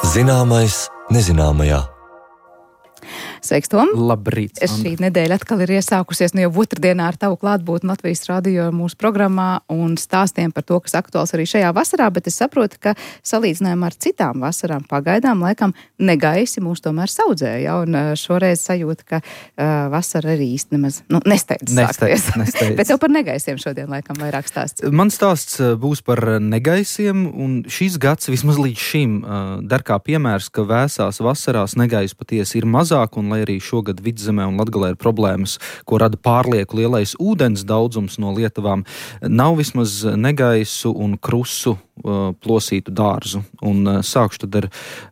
Zināmais nezināmajā. Sveiks, Tom! Labrīt! Šī nedēļa atkal ir iesākusies, jau otrdienā ar tavu klātbūtni Latvijas radio mūsu programmā un stāstiem par to, kas aktuāls arī šajā vasarā, bet es saprotu, ka salīdzinājumā ar citām vasarām pagaidām laikam negaisi mūs tomēr saudzēja, ja? Un šoreiz sajūta, ka vasara arī īsti nemaz nesteidz sākties. Bet tev par negaisiem šodien laikam vairāk stāsts. Man stāsts būs par negaisiem, un šis gads vismaz līdz šim der kā piemērs, ka vēsās vasarās negaisu patiesi ir mazāk, un lai arī šogad Vidzemē un Latgalē ir problēmas, ko rada pārlieku lielais ūdens daudzums no Lietuvām, nav vismaz negaisu un krusu plosītu dārzu. Un sākšu tad ar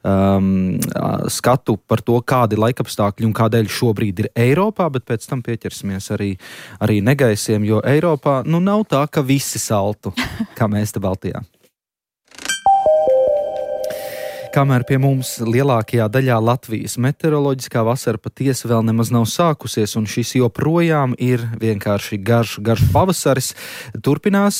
skatu par to, kādi laikapstākļi un kādēļ šobrīd ir Eiropā, bet pēc tam pieķersimies arī negaisiem, jo Eiropā nav tā, ka visi saltu, kā mēs te Baltijā. Kamēr pie mums lielākajā daļā Latvijas meteoroloģiskā vasara patiesi vēl nemaz nav sākusies, un šis joprojām ir vienkārši garš pavasaris, turpinās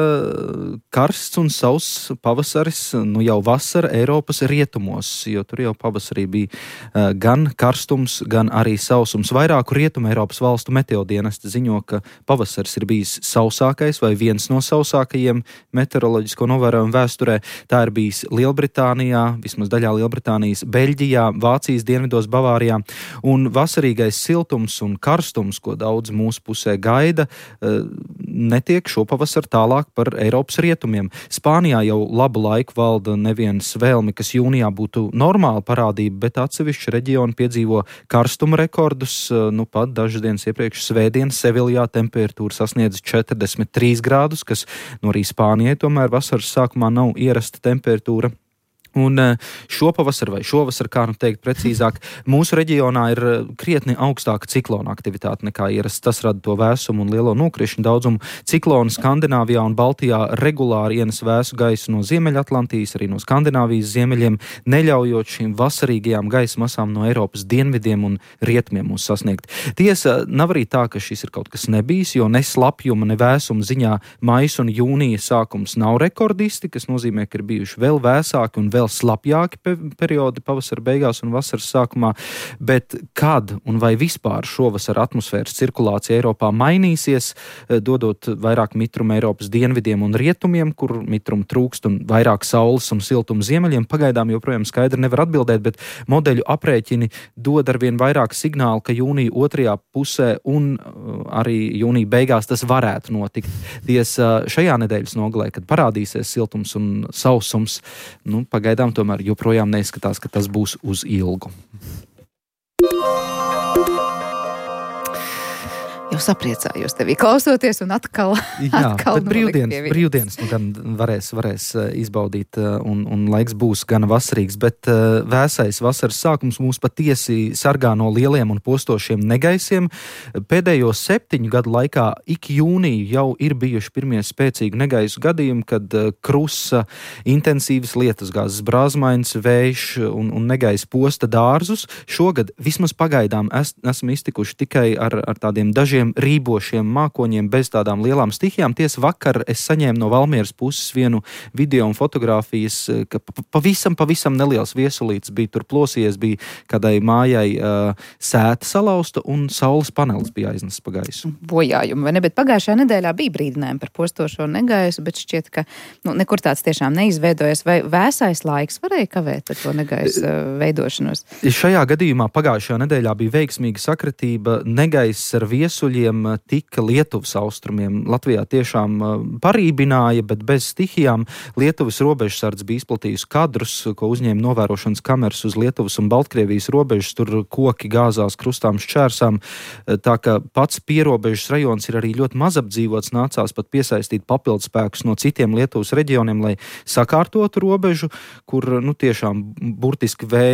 karsts un sauss pavasaris, jau vasara Eiropas rietumos, jo tur jau pavasarī bija gan karstums, gan arī sausums. Vairāku rietumu Eiropas valstu meteodienesti ziņo, ka pavasaris ir bijis sausākais vai viens no sausākajiem meteoroloģisko novērojumu vēsturē. Tā ir bijis Lielbritānijā, vismaz daļā Lielbritānijas, Beļģijā, Vācijas dienvidos, Bavārijā, un vasarīgais siltums un karstums, ko daudz mūsu pusē gaida, netiek šopavasar tālāk par Eiropas rietumiem. Spānijā jau labu laiku valda neviens vēlmi, kas jūnijā būtu normāla parādība, bet atsevišķi reģioni piedzīvo karstuma rekordus, pat dažas dienas iepriekš svētdien Seviljā temperatūra sasniedz 43 grādus, kas arī Spānijai tomēr vasaras sākumā nav ierasta temperatūra. Un šopavasar vai šovasar, kā teikt precīzāk, mūsu reģionā ir krietni augstāka ciklona aktivitāte nekā ierasts. Tas rada to vēsumu un lielo nokrišņu daudzumu. Cikloni Skandināvijā un Baltijā regulāri ienes vēsu gaisu no Ziemeļatlantijas, arī no Skandināvijas ziemeļiem, neļaujot šīm vasarīgajām gaisa masām no Eiropas dienvidiem un rietumiem mūs sasniegt. Tiesa, nav arī tā, ka šis ir kaut kas nebijis, jo ne slapjuma, ne vēsuma ziņā maijs un jūnija sākums nav rekordisti, kas nozīmē, ka ir bijuši vēl vēsāki un vēl slapjāki periodi pavasara beigās un vasaras sākumā, bet kad un vai vispār šovasar atmosfēras cirkulācija Eiropā mainīsies, dodot vairāk mitrumu Eiropas dienvidiem un rietumiem, kur mitrumu trūkst un vairāk saules un siltuma ziemeļiem, pagaidām joprojām skaidri nevar atbildēt, bet modeļu aprēķini dod arvien vairāk signālu, ka jūnija otrajā pusē un arī jūnija beigās tas varētu notikt. Tiesa šajā nedēļas nogalē, kad parādīsies siltums un sausums, pagaidām tomēr joprojām neizskatās, ka tas būs uz ilgu. Jau sapriecājos tevī klausoties un atkal bet brīvdienas gan varēs izbaudīt un laiks būs gan vasarīgs, bet vēsais vasaras sākums mūs patiesi sargā no lieliem un postošiem negaisiem. Pēdējo 7 gadu laikā ik jūniju jau ir bijuši pirmie spēcīgi negaisu gadījumi, kad krusa, intensīvas lietusgāzes, brāzmaiņas, vējš un negaisa posta dārzus. Šogad vismaz pagaidām esam iztikuši tikai ar tādiem dažiem rībošiem mākoņiem bez tādām lielām stihijām. Tiesa vakar es saņēmu no Valmieras puses vienu video un fotogrāfijas, ka pavisam neliels viesulīts bija tur plosījies, bija kādai mājai sēta salauzta un saules panelis bija aiznesis pa gaisu. Bojājumi, vai ne? Bet pagājušajā nedēļā bija brīdinājumi par postošo negaisu, bet šķiet, ka nekur tāds tiešām neizveidojas. Vai vēsais laiks varēja kavēt ar to negaisu veidošanos? Šajā gadījumā pagājušajā nedēļā bija veiksmīga sakritība. Negaiss ar viesuļiem tika Lietuvas austrumiem. Latvijā tiešām parībināja, bet bez stihijām. Lietuvas robežsardze bija izplatījusi kadrus, ko uzņēma novērošanas kameras uz Lietuvas un Baltkrievijas robežas. Tur koki gāzās krustām šķērsām. Tā ka pats pierobežas rajons ir arī ļoti maz apdzīvots. Nācās pat piesaistīt papildspēkus no citiem Lietuvas reģioniem, lai sakārtotu robežu, kur tiešām burtiski vēju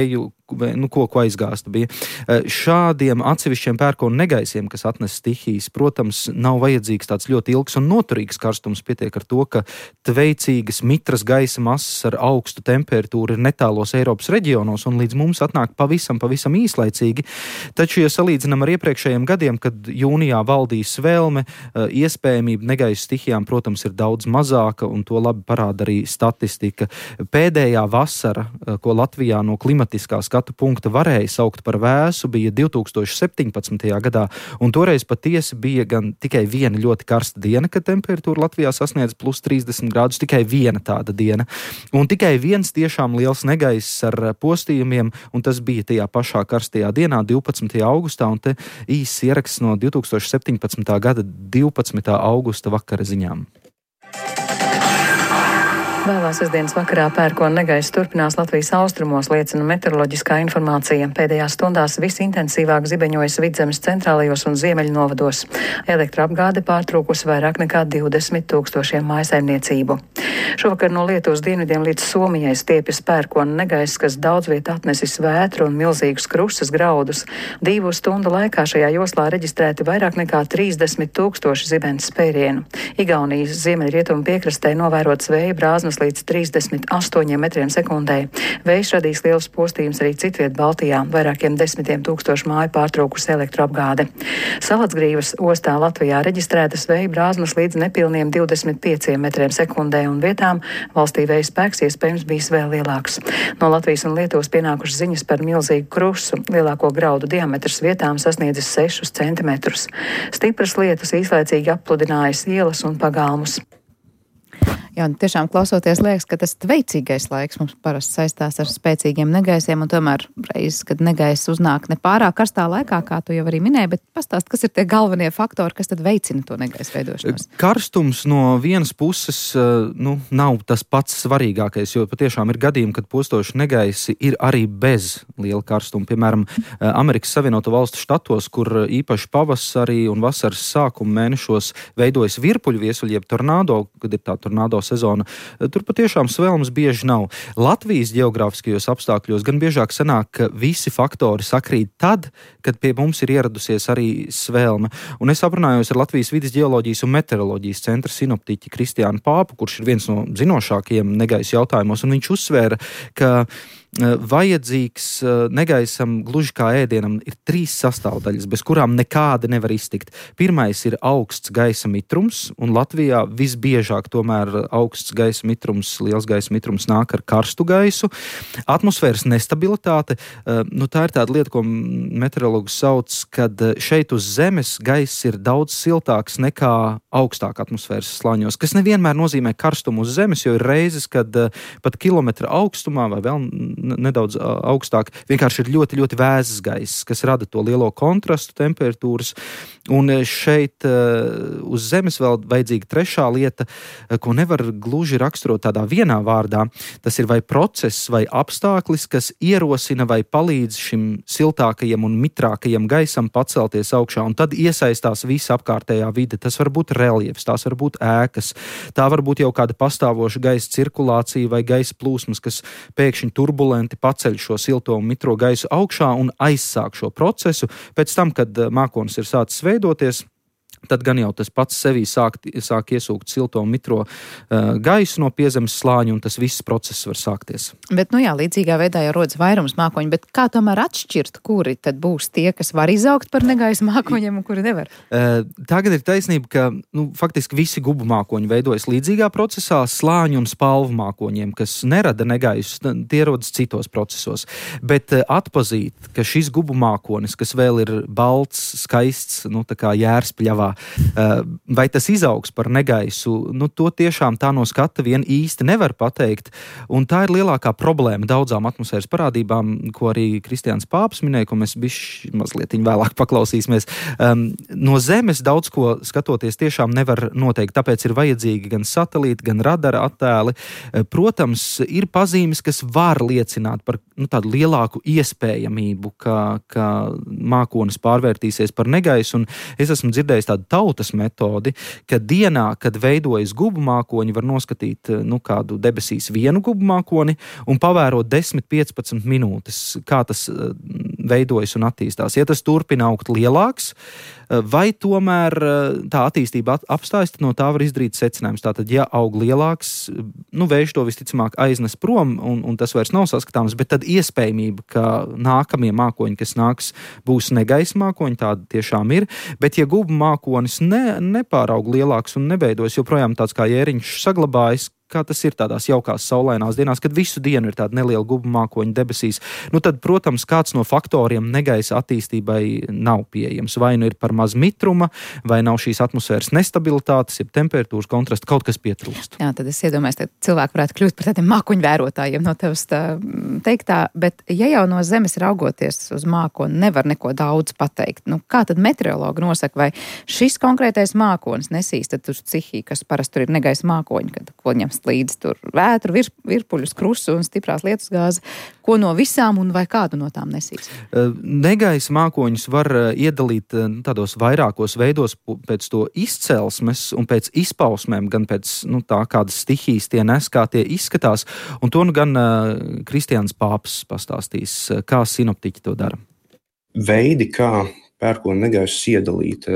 koku aizgāsta bija. Šādiem atsevišķiem pērkonu negaisiem, kas atnes stihijas, protams, nav vajadzīgs tāds ļoti ilgs un noturīgs karstums. Pietiek ar to, ka tveicīgas mitras gaisa masas ar augstu temperatūru ir netālos Eiropas reģionos un līdz mums atnāk pavisam īslaicīgi. Taču, ja salīdzinām ar iepriekšējiem gadiem, kad jūnijā valdīja svelme, iespējamība negaisa stihijām, protams, ir daudz mazāka, un to labi parāda arī statistika. Pēdējā vasara, ko Latvijā no klimatiskā skatu punkta varēja saukt par vēsu, bija 2017. gadā, un toreiz patiesi bija gan tikai viena ļoti karsta diena, kad temperatūra Latvijā sasniedz plus 30 grādus, tikai viena tāda diena. Un tikai viens tiešām liels negaiss ar postījumiem, un tas bija tajā pašā karstajā dienā, 12. augustā, un te īsts ieraksts no 2017. gada 12. augusta vakara ziņām. Vēlā sestdienas vakarā pērkona negaiss turpinās Latvijas austrumos, liecina meteoroloģiskā informācija. Pēdējās stundās visintensīvāk zibeņojas Vidzemes centrālajos un ziemeļu novados. Elektroapgāde pārtrūkusi vairāk nekā 20 000 mājsaimniecību. Šovakar no Lietuvas dienvidiem līdz Somijai stiepjas pērkona negaiss, kas daudz viet atnesis vētru un milzīgus krustas graudus. 2 stundu laikā šajā joslā reģistrēti vairāk nekā 30 000 zibens spērienu. Igaunijas ziemeļrietumu piekrastē novērots vēja brāzmas līdz 38 metriem sekundē. Vējš radīs lielus postījumus arī citviet Baltijā, vairākiem 10 000 māju pārtraukusi elektroapgāde. Salacgrīvas ostā Latvijā reģistrētas vēja brāzmas līdz nepilniem 25 metriem sekundē, un vietām valstī vēja spēks iespējams bijis vēl lielāks. No Latvijas un Lietuvas pienākušas ziņas par milzīgu krusu. Lielāko graudu diametrs vietām sasniedzis 6 centimetrus. Stipras lietus īslaicīgi appludinājas ielas un pagalmus. Jā, tiešām klausoties liekas, ka tas tveicīgais laiks mums parasti saistās ar spēcīgiem negaisiem, un tomēr reizes, kad negaiss uznāk ne pārāk karstā laikā, kā tu jau arī minēji, bet pastāst, kas ir tie galvenie faktori, kas tad veicina to negaisu veidošanos? Karstums no vienas puses nav tas pats svarīgākais, jo patiešām ir gadījumi, kad postoši negaisi ir arī bez liela karstuma. Piemēram, Amerikas Savienoto Valstu štatos, kur īpaši pavasarī un vasaras sākuma mēnešos veidojas virpuļu viesuļi, jeb tornado, kad ir tā tornado sezona, tur patiešām svelmes bieži nav. Latvijas geogrāfiskajos apstākļos gan biežāk sanāk, ka visi faktori sakrīt tad, kad pie mums ir ieradusies arī svelme. Un es aprunājos ar Latvijas vides geoloģijas un meteoroloģijas centra sinoptiķi Kristiānu Pāpu, kurš ir viens no zinošākajiem negaisa jautājumos, un viņš uzsvēra, ka vajadzīgs negaisam gluži kā ēdienam ir 3 sastāvdaļas, bez kurām nekādi nevar iztikt. Pirmais ir augsts gaisa mitrums, un Latvijā visbiežāk tomēr augsts gaisa mitrums, liels gaisa mitrums nāk ar karstu gaisu. Atmosfēras nestabilitāte, tā ir tāda lieta, ko meteorologi sauc, kad šeit uz Zemes gaiss ir daudz siltāks nekā augstāk atmosfēras slāņos, kas nevienmēr nozīmē karstumu uz Zemes, jo ir reizes, kad pat kilometra augstumā vai vēl nedaudz augstāk, vienkārši ir ļoti, ļoti vēzs gaiss, kas rada to lielo kontrastu temperatūras. Un šeit uz Zemes vēl vajadzīga trešā lieta, ko nevar gluži raksturot tādā vienā vārdā. Tas ir vai process vai apstākļis, kas ierosina vai palīdz šim siltākajam un mitrākajam gaisam pacelties augšā, un tad iesaistās visa apkārtējā vide. Tas var būt reljefs, tās var būt ēkas, tā var būt jau kāda pastāvoša gaisa cirkulācija vai gaisa plūsmas, kas pēkšņi turbulenti paceļ šo silto un mitro gaisu augšā un aizsāk šo procesu. Pēc tam, kad mākonis ir sācis veidoties, tad gan jau tas pats sevī sāk iesūkt silto un mitro gaisu no piezemes slāņa, un tas viss process var sākties. Bet, līdzīgā veidā jau rodas vairums mākoņu, bet kā tomēr atšķirt, kuri tad būs tie, kas var izaugt par negaisa mākoņiem un kuri nevar? Tagad ir taisnība, ka faktiski visi gubu mākoņi veidojas līdzīgā procesā, slāņu un spalvu mākoņiem, kas nerada negaisus, tie rodas citos procesos. Bet atpazīt, ka šis gubu mākonis, kas vēl ir balts, skaists, tā kā jērs pļavā, vai tas izaugs par negaisu, to tiešām tā no skata vien īsti nevar pateikt, un tā ir lielākā problēma daudzām atmosfēras parādībām, ko arī Kristiāns Pāps minēja, ko mēs mazliet vēlāk paklausīsimies. No Zemes daudz ko skatoties tiešām nevar noteikt, tāpēc ir vajadzīgi gan satelīti, gan radara attēli. Protams, ir pazīmes, kas var liecināt par tādu lielāku iespējamību, ka mākonis pārvērtīsies par negaisu, un es esmu dzirdējis tādu tādu tautas metodi, ka dienā, kad veidojas gubu mākoņi, var noskatīt kādu debesīs vienu gubu mākoni un pavērot 10-15 minūtes, kā tas veidojas un attīstās. Ja tas turpina augt lielāks, vai tomēr tā attīstība apstājas, tad no tā var izdarīt secinājums. Tātad, ja aug lielāks, vējš to visticamāk aiznes prom un tas vairs nav saskatāms, bet tad iespējamība, ka nākamie mākoņi, kas nāks, būs negaisa mākoņi, tāda tiešām ir, bet ja gubu mākonis nepāraug lielāks un nebeidojas, joprojām tāds kā jēriņš saglabājas, kā tas ir tādās jaukās saulainās dienās, kad visu dienu ir tāda neliela gubu mākoņa debesīs, tad, protams, kāds no faktoriem negaisa attīstībai nav pieejams. Vai nu ir par maz mitruma, vai nav šīs atmosfēras nestabilitātes, jeb temperatūras kontrasta, kaut kas pietrūkst. Jā, tad es iedomājos, ka cilvēki varētu kļūt par tādiem mākoņu vērotājiem no tevis teiktā, bet ja jau no zemes raugoties uz mākoni nevar neko daudz pateikt, kā tad meteorologi nosaka, vai šis konkrētais mākonis nesīs tad uz Cihī, kas parasti tur ir negaisa mākoņi, kad ko ņem līdz tur vētru, virpuļus, krusu un stiprās lietusgāzi, ko no visām un vai kādu no tām nesīs? Negaisa mākoņus var iedalīt tādos vairākos veidos pēc to izcelsmes un pēc izpausmēm, gan pēc tā kādas stihijas tie nes, kā tie izskatās, un to gan Kristiāns Pāps pastāstīs, kā sinoptiķi to dara. Veidi, kā pērkona negaisu iedalīt,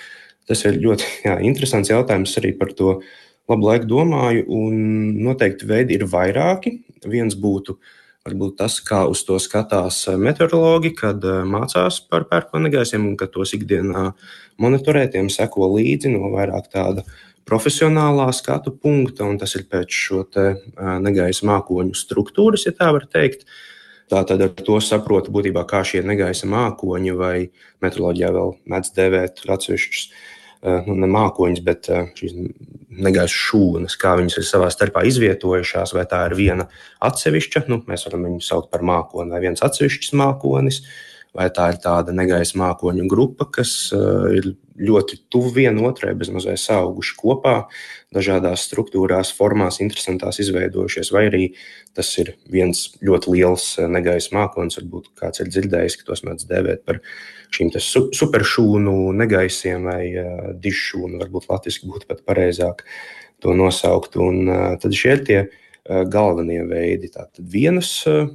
tas ir ļoti interesants jautājums arī par to labu laiku domāju, un noteikti veidi ir vairāki. Viens būtu varbūt tas, kā uz to skatās meteorologi, kad mācās par pērkona negaisiem un kad tos ikdienā monitorē, tiem seko līdzi no vairāk tāda profesionālā skatu punkta, un tas ir pēc šo te negaisa mākoņu struktūras, ja tā var teikt. Tātad ar to saprotu būtībā, kā šie negaisa mākoņi vai meteoroloģijā vēl mēdz dēvēt atsevišķus ne mākoņus, bet šīs negaisa šūnas, kā viņas ir savā starpā izvietojušās, vai tā ir viena atsevišķa, mēs varam viņu saukt par mākoni, vai viens atsevišķs mākonis, vai tā ir tāda negaisa mākoņu grupa, kas ir ļoti tuvu vienotrai, bezmazliet sauguši kopā, dažādās struktūrās, formās, interesantās izveidojušies, vai arī tas ir viens ļoti liels negaisa mākonis, varbūt kāds ir dzirdējis, ka tos mēdz dēvēt par šīm superšūnu negaisiem vai dižšūnu, varbūt latviski būtu pat pareizāk to nosaukt. Un tad šie ir tie galvenie veidi. Tātad vienas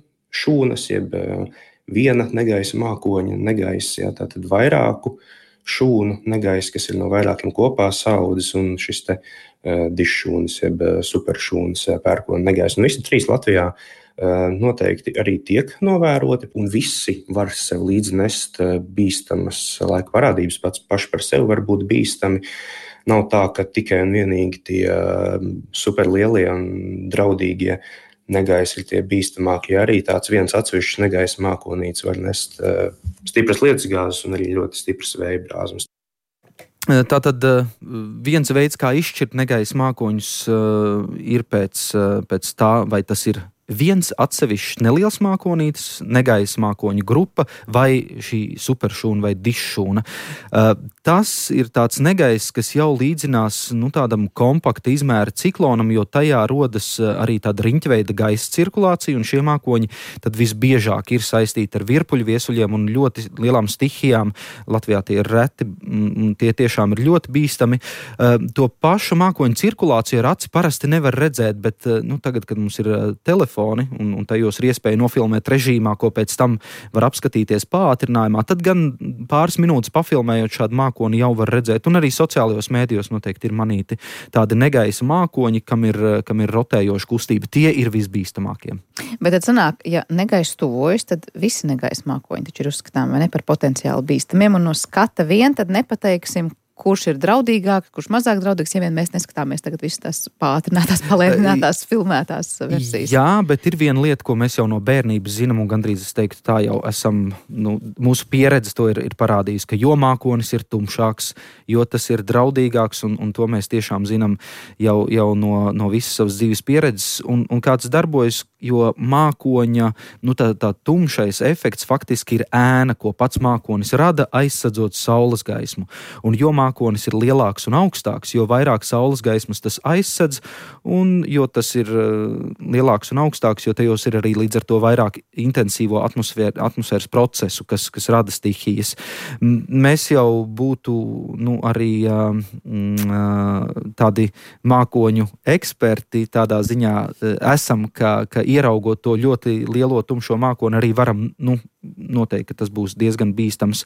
šūnas, jeb viena negaisa mākoņa negaisa, tātad vairāku šūnu negaisa, kas ir no vairākiem kopā saudzes, un šis te dižšūnas, jeb superšūnas pērkona negaisa. Un visi trīs Latvijā noteikti arī tiek novēroti, un visi var sev līdznest bīstamas laika parādības, paši par sevi var būt bīstami. Nav tā, ka tikai un vienīgi tie superlielie un draudīgie negaisi ir tie bīstamākie. Arī tāds viens atsevišķs negaisa mākonīts var nest stipras lietusgāzes un arī ļoti stipras vēja brāzmas. Tātad viens veids, kā izšķirt negaisa mākoņus, ir pēc tā, vai tas ir viens atsevišķs neliels mākonītis, negaisa mākoņu grupa vai šī superšūna vai dižšūna. Tas ir tāds negaiss, kas jau līdzinās tādam kompakta izmēra ciklonam, jo tajā rodas arī tāda riņķveida gaisa cirkulācija, un šie mākoņi tad visbiežāk ir saistīti ar virpuļu viesuļiem un ļoti lielām stihijām. Latvijā tie ir reti, tie tiešām ir ļoti bīstami. To pašu mākoņu cirkulāciju ar aci parasti nevar redzēt, bet tagad, kad mums ir telefoni, un tajos ir iespēja nofilmēt režīmā, ko pēc tam var apskatīties pātrinājumā, tad gan pāris minūtes pafilmējot šādu mākoni jau var redzēt, un arī sociālajos mēdījos noteikti ir manīti tādi negaisa mākoņi, kam ir rotējoša kustība. Tie ir visbīstamākie. Bet tad sanāk, ja negaisa tuvojas, tad visi negaisa mākoņi taču ir uzskatām, vai ne, par potenciāli bīstamiem, un no skata vien tad nepateiksim, kurš ir draudīgāks, kurš mazāk draudīgs, ja vien mēs neskatāmies tagad visas tās pātrinātās, palēninātās, filmētās versijas. Jā, bet ir viena lieta, ko mēs jau no bērnības zinām, un gandrīz es teiktu, tā jau esam, mūsu pieredze to ir parādījis, ka jo mākonis ir tumšāks, jo tas ir draudīgāks, un to mēs tiešām zinām jau no visas savas dzīves pieredzes, un kā tas darbojas, jo mākoņa, tā tumšais efekts faktiski ir ēna, ko pats mākonis rada, aizsadzot saules gaismu. Un jo mākonis ir lielāks un augstāks, jo vairāk saules gaismas tas aizsadz, un jo tas ir lielāks un augstāks, jo tajos ir arī līdz ar to vairāk intensīvo atmosfēras procesu, kas rada stihijas. Mēs jau būtu arī tādi mākoņu eksperti tādā ziņā esam, ka ieraugot to ļoti lielo tumšo mākoni arī varam, noteikti, ka tas būs diezgan bīstams.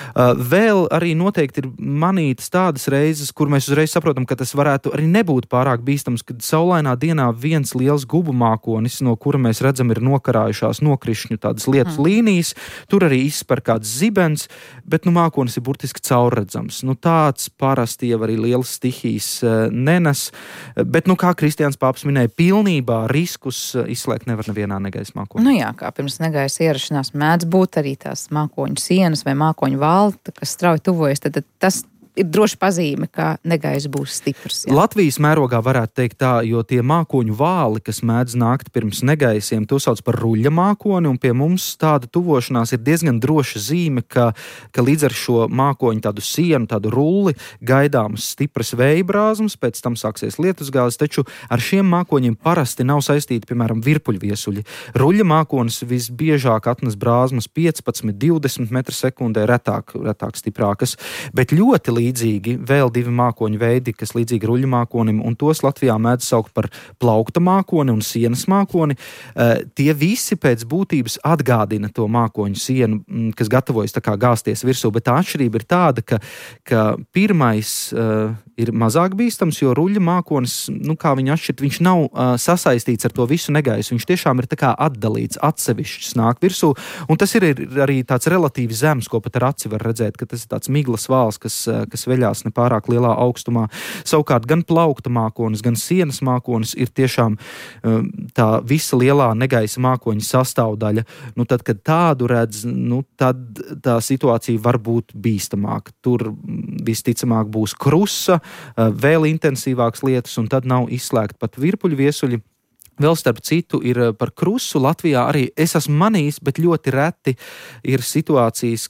Vēl arī noteikti ir manītas tādas reizes, kur mēs uzreiz saprotam, ka tas varētu arī nebūt pārāk bīstams, kad saulainā dienā viens liels gubu mākonis, no kura mēs redzam ir nokarājušās nokrišņu tādas lietus līnijas, tur arī izspēr kāds zibens, bet mākonis ir burtiski caurredzams. Tāds parasti jau arī lielas stihijas nenes, bet, kā Kristiāns Pāps minēja, pilnībā riskus izslēgt nevar nevienā negaisa mākonī. Jā, kā pirms negaisa ierašanās mēdz būt arī tās mākoņu sienas vai mākoņu valta, kas strauji tuvojas, tad tas ir droši pazīme, ka negaisa būs stiprs. Jā. Latvijas mērogā varētu teikt tā, jo tie mākoņu vāli, kas mēdz nākt pirms negaisiem, to sauc par ruļļa mākoni, un pie mums tāda tuvošanās ir diezgan droša zīme, ka līdz ar šo mākoņu tādu sienu, tādu rulli gaidāmas stipras vēja brāzmas, pēc tam sāksies lietusgāzes, taču ar šiem mākoņiem parasti nav saistīti, piemēram, virpuļviesuļi. Ruļļa mākonis visbiežāk atnes brāzmas 15-20 metru sekundē, retāk stiprākas, bet ļoti līdzīgi vēl divi mākoņu veidi, kas līdzīgi ruļļa mākonim, un tos Latvijā mēdz saukt par plaukta mākoni un sienas mākoni. Tie visi pēc būtības atgādina to mākoņu sienu, kas gatavojas tā kā gāzties virsū, bet tā atšķirība ir tāda, ka pirmais ir mazāk bīstams, jo ruļļa mākonis, kā viņa atšķirt, viņš nav sasaistīts ar to visu negaisu, viņš tiešām ir tā kā atdalīts, atsevišķs nāk virsū, un tas ir arī tāds relatīvi zems, ko pat ar aci var redzēt, ka tas ir tāds miglas vāls, kas veļās nepārāk lielā augstumā. Savukārt gan plaukta mākonis, gan sienas mākonis ir tiešām tā visa lielā negaisa mākoņa sastāvdaļa. Tad, kad tādu redz, tad tā situācija var būt bīstamāka. Tur visticamāk būs krusa, vēl intensīvāks lietus, un tad nav izslēgti pat virpuļviesuļi. Vēl starp citu ir par krusu Latvijā arī es esmu manījis, bet ļoti reti ir situācijas,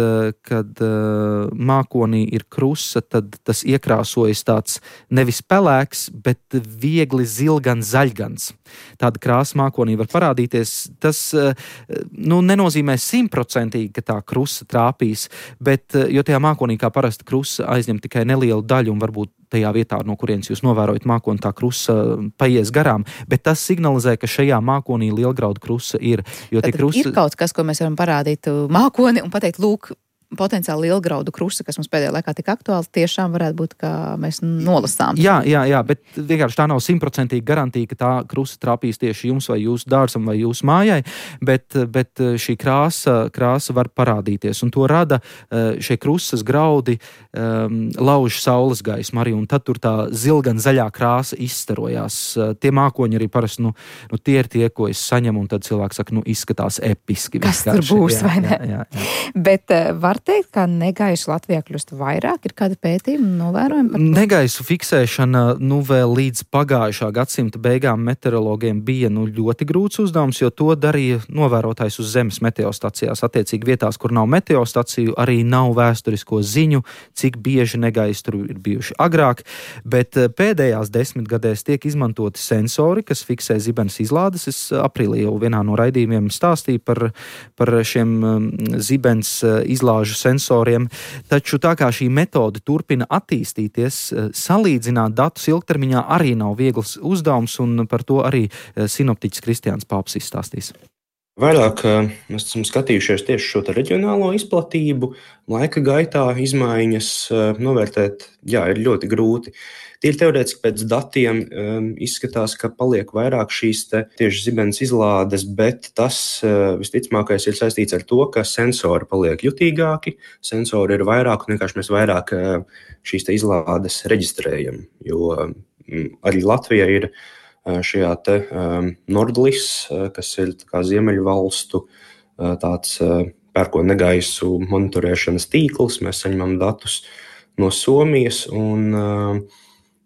kad mākonī ir krusa, tad tas iekrāsojas tāds nevis pelēks, bet viegli zilgans, zaļgans. Tāda krāsa mākonī var parādīties. Tas nenozīmē 100%, ka tā krusa trāpīs, bet jo tajā mākonī kā parasti krusa aizņem tikai nelielu daļu un varbūt tajā vietā, no kurienes jūs novērojat mākoni, tā krusa paies garām, bet tas signalizē, ka šajā mākonī lielgraudu krusa ir. Jo ir kaut kas, ko mēs varam parādīt mākoni un pateikt, lūk, potenciāli lielgraudu krusa, kas mums pēdējā laikā tik aktuāli, tiešām varētu būt, ka mēs nolasām. Jā, bet vienkārši tā nav 100% garantija, ka tā krusa trāpīs tieši jums vai jūsu dārzam vai jūsu mājai, bet šī krāsa var parādīties, un to rada šie krusas graudi lauž saules gaismu arī, un tad tur tā zilgan zaļā krāsa izstarojās. Tie mākoņi arī parasti, tie ir tie, ko es saņemu, un tad cilvēks saka, izskatās episki. Kas tur būs, vai ne? Jā. Bet var teikt, ka negaisu Latvijā kļūst vairāk? Ir kādi pētījumi novērojami par to? Negaisu fiksēšana vēl līdz pagājušā gadsimta beigām meteorologiem bija ļoti grūts uzdevums, jo to darīja novērotājs uz Zemes meteostacijās. Attiecīgi vietās, kur nav meteostaciju, arī nav vēsturisko ziņu, cik bieži negaisu tur ir bijuši agrāk, bet pēdējās 10 gadēs tiek izmantoti sensori, kas fiksē zibens izlādes. Es aprīlī jau vienā no raidījumiem stāstīju par šiem zibens izlāžu sensoriem, taču tā kā šī metode turpina attīstīties, salīdzināt datus ilgtermiņā arī nav viegls uzdevums, un par to arī sinoptiķis Kristiāns Pāps izstāstīs. Vairāk mēs esam skatījušies tieši šo reģionālo izplatību, laika gaitā izmaiņas novērtēt, ir ļoti grūti. Tīri teorētiski pēc datiem izskatās, ka paliek vairāk šīs tieši zibens izlādes, bet tas visticamākais ir saistīts ar to, ka sensori paliek jutīgāki, sensori ir vairāk un vienkārši mēs vairāk šīs izlādes reģistrējam, jo arī Latvija ir šajā Nordlis, kas ir kā ziemeļu valstu tāds pērkona negaisu monitorēšanas tīkls. Mēs saņemam datus no Somijas un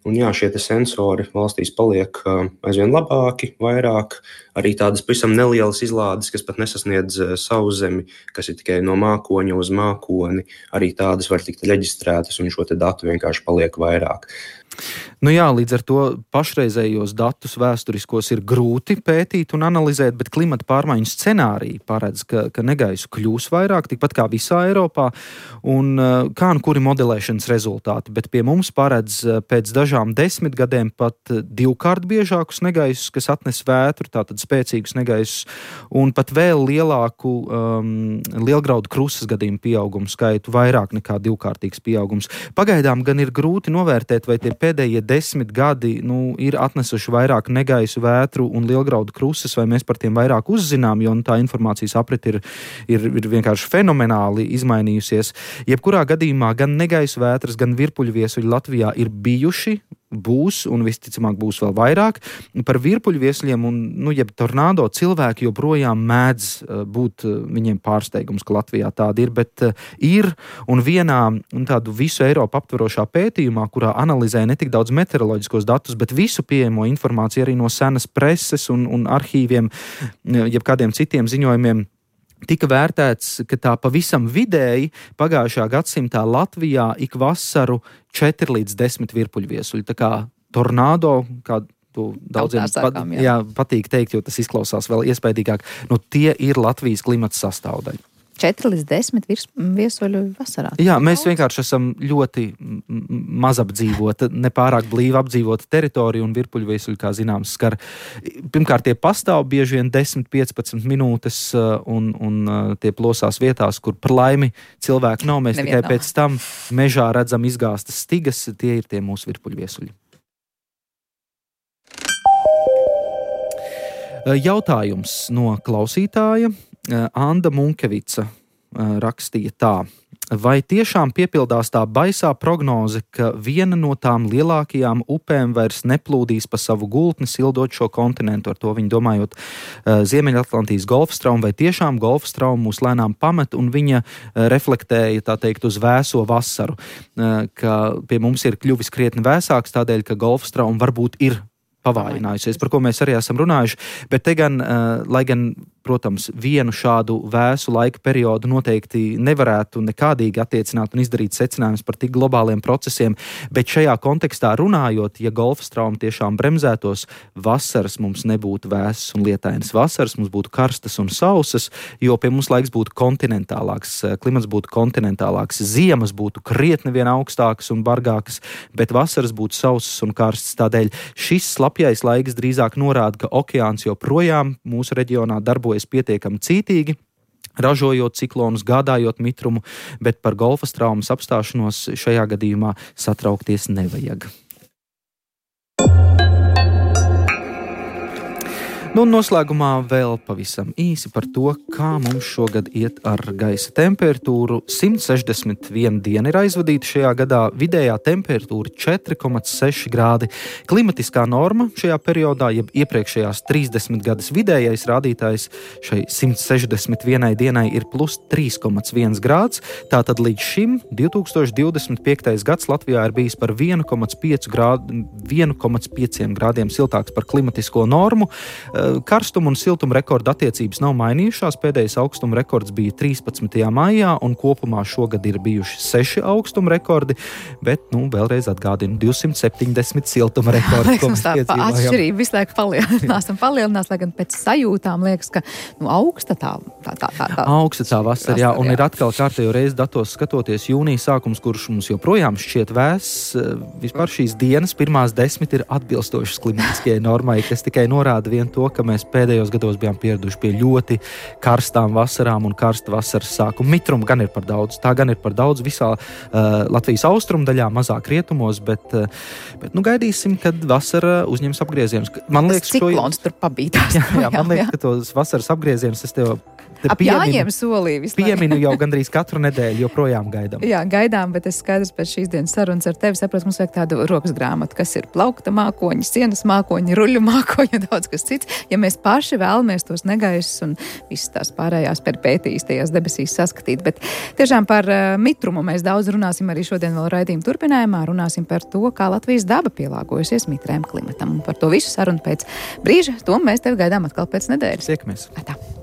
Un jā, šie sensori valstīs paliek aizvien labāki, vairāk. Arī tādas pavisam nelielas izlādes, kas pat nesasniedz sauszemi, kas ir tikai no mākoņa uz mākoni. Arī tādas var tikt reģistrētas, un šo datu vienkārši paliek vairāk. Nu jā, līdz ar to pašreizējos datus vēsturiskos ir grūti pētīt un analizēt, bet klimata pārmaiņu scenāriji paredz, ka negaisu kļūs vairāk, tikpat kā visā Eiropā, un kā un kuri modelēšanas rezultāti, bet pie mums paredz pēc dažām 10 gadiem pat 2-kārt biežākus negaisus, kas atnes vētru, tātad spēcīgus negaisus, un pat vēl lielāku lielgraudu krusas gadījumu pieaugumu skaitu, vairāk nekā 2-kārtīgs pieaugums. Pagaidām gan ir grūti novērtēt, vai tie pēdējie 10 gadi ir atnesuši vairāk negaisu, vētru un lielgraudu krusas, vai mēs par tiem vairāk uzzinām, jo tā informācijas aprit ir vienkārši fenomenāli izmainījusies. Jebkurā gadījumā gan negaisu vētras, gan virpuļviesuļi Latvijā ir bijuši, būs un visticamāk būs vēl vairāk. Par virpuļviesuļiem un jeb tornado cilvēki joprojām mēdz būt viņiem pārsteigums, ka Latvijā tāda ir, bet ir un vienā tādu visu Eiropu aptverošā pētījumā, kurā analizēja ne tik daudz meteoroloģiskos datus, bet visu pieejamo informāciju arī no senas preses un arhīviem, jeb kādiem citiem ziņojumiem, tika vērtēts, ka tā pavisam vidēji pagājušajā gadsimtā Latvijā ik vasaru 4 līdz 10 virpuļviesuļi. Tā kā tornado, kā to daudziem patīk teikt, jo tas izklausās vēl iespaidīgāk, tie ir Latvijas klimata sastāvdaļa. 4 līdz 10 viesuļu vasarā. Jā, mēs vienkārši esam ļoti mazapdzīvota, nepārāk blīvi apdzīvota teritorija, un virpuļviesuļi, kā zināms, skar. Pirmkārt, tie pastāv bieži vien 10-15 minūtes, un tie plosās vietās, kur par laimi cilvēku nav. Mēs tikai pēc tam mežā redzam izgāstas stigas, tie ir tie mūsu virpuļviesuļi. Jautājums no klausītāja. Anda Munkevica rakstīja tā: vai tiešām piepildās tā baisā prognoze, ka viena no tām lielākajām upēm vairs neplūdīs pa savu gultni, sildot šo kontinentu? Ar to viņi domājot Ziemeļatlantijas golfstraumu, vai tiešām golfstraumu mūs lēnām pamet, un viņa reflektēja, tā teikt, uz vēso vasaru, ka pie mums ir kļuvis krietni vēsāks tādēļ, ka golfstrauma varbūt ir pavājinājusies, par ko mēs arī esam runājuši, bet te gan, lai gan, protams, vienu šādu vēsu laika periodu noteikti nevarētu nekādīgi attiecināt un izdarīt secinājumus par tik globāliem procesiem, bet šajā kontekstā runājot, ja golfstrauma tiešām bremzētos, vasaras mums nebūtu vēsas un lietainas vasaras, mums būtu karstas un sausas, jo pie mums laiks būtu kontinentālāks, klimats būtu kontinentālāks, ziemas būtu krietni vien augstākas un bargākas, bet vasaras būtu sausas un karstas. Tādēļ šis slapjais laiks drīzāk norāda, ka okeāns joprojām mūsu reģionā darbojas pietiekami cītīgi, ražojot ciklonus, gādājot mitrumu, bet par golfa traumas apstāšanos šajā gadījumā satraukties nevajag. Noslēgumā vēl pavisam īsi par to, kā mums šogad iet ar gaisa temperatūru. 161 diena ir aizvadīta šajā gadā, vidējā temperatūra 4,6 grādi. Klimatiskā norma šajā periodā, jeb iepriekšējās 30 gadas vidējais rādītājs šai 161 dienai ir plus 3,1 grāds. Tātad līdz šim 2025. gads Latvijā ir bijis par 1,5 grādiem siltāks par klimatisko normu. Karstuma un siltuma rekorda attiecības nav mainījušās. Pēdējais augstuma rekords bija 13. maijā, un kopumā šogad ir bijuši 6 augstuma rekordi, bet, vēlreiz atgādinu, 270 siltuma rekordi. Liekas, tā atšķirība visu laiku palielinās, lai gan pēc sajūtām liekas, ka augsta tā. Augsta tā vasara, jā, un ir atkal kārtējo reizi datos skatoties jūnija sākums, kurš mums joprojām šķiet vēss. Vispār šīs dienas pirmās 10 ir atbilstošas klimatiskajai normai, kas tikai norāda vien to, ka mēs pēdējos gados bijām pieraduši pie ļoti karstām vasarām un karsta vasaras sākuma. Mitruma gan ir par daudz. Tā gan ir par daudz visā Latvijas austrumdaļā, mazāk rietumos, bet gaidīsim, kad vasara uzņems apgriezienus. Man liekas, ciklons tur pabītās. Jā, man liekas, ka tos vasaras apgriezienus es tev Ap Jāņiem solī visu laiku. Pieminu jau gandrīz katru nedēļu, joprojām gaidām. Jā, gaidām, bet es skaidrs pēc šīs dienas sarunas ar tevi saprotu, mums vajag tādu rokas grāmatu, kas ir plaukta mākoņi, sienas mākoņi, ruļu mākoņi un daudz kas cits. Ja mēs paši vēlamies tos negaisus un visas tās pārējās perpētīs tajās debesīs saskatīt, bet tiešām par mitrumu mēs daudz runāsim arī šodien vēl raidījuma turpinājumā, runāsim par to, kā Latvijas daba pielāgojusies mitrēm klimatam. Un par to visu sarunu pēc brīža, to mēs tevi gaidām atkal pēc nedēļas. Tiekamies! Atā.